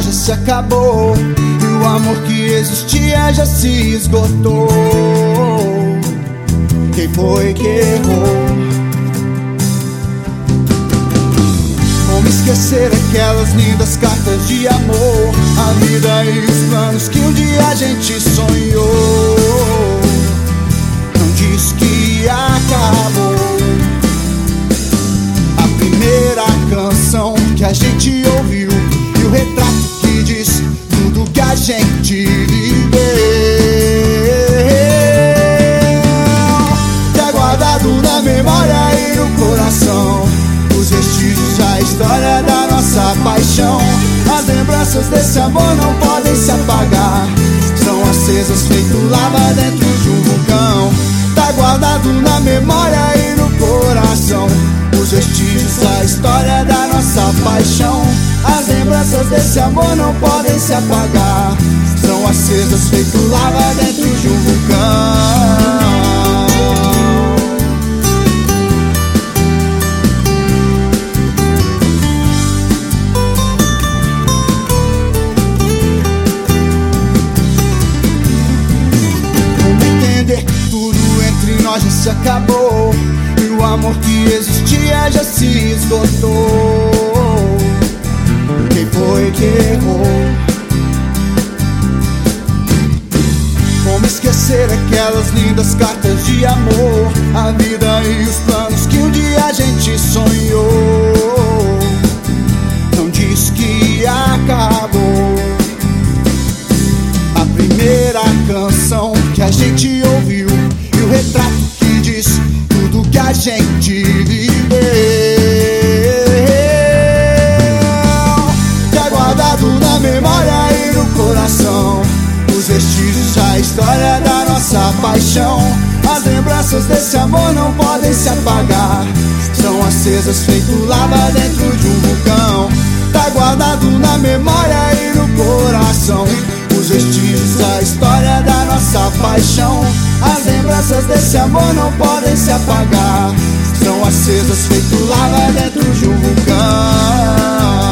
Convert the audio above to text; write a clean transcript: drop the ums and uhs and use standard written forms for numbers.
nós já se acabou, e o amor que existia já se esgotou. Quem foi que errou? Como esquecer aquelas lindas cartas de amor, a vida e os planos que um dia a gente sonhou. Não diz que acabou. A primeira canção que a gente ouviu e o retrato que diz tudo que a gente viveu. Tá guardado na memória e no coração os vestígios, a história da nossa paixão. As lembranças desse amor não podem se apagar, são acesas feito lava dentro de um vulcão. Tá guardado na memória e no coração os vestígios, a história da nossa paixão. As lembranças desse amor não podem se apagar, são acesas feito lava dentro de um vulcão. Nós já se acabou, e o amor que existia já se esgotou. Quem foi que errou? Como esquecer aquelas lindas cartas de amor, a vida e os planos que um dia a gente sonhou. Não diz que acabou. A primeira canção que a gente ouviu e o retrato que diz tudo que a gente viveu. Tá guardado na memória e no coração os vestígios, a história da nossa paixão. As lembranças desse amor não podem se apagar, são acesas feito lava dentro de um vulcão. Tá guardado na memória e no coração os vestígios, a história da nossa paixão. As lembranças desse amor não podem se apagar, são acesas feito lava dentro de um vulcão.